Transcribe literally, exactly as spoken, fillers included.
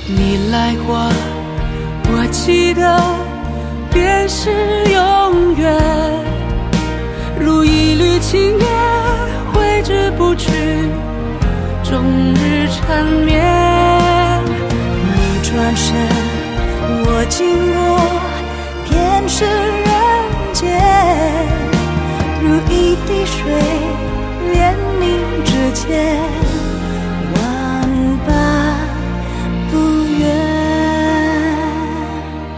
你来过，我记得便是永远，如一缕青叶挥之不去，终日缠绵。 你转身，我经过，便是人间，如一滴水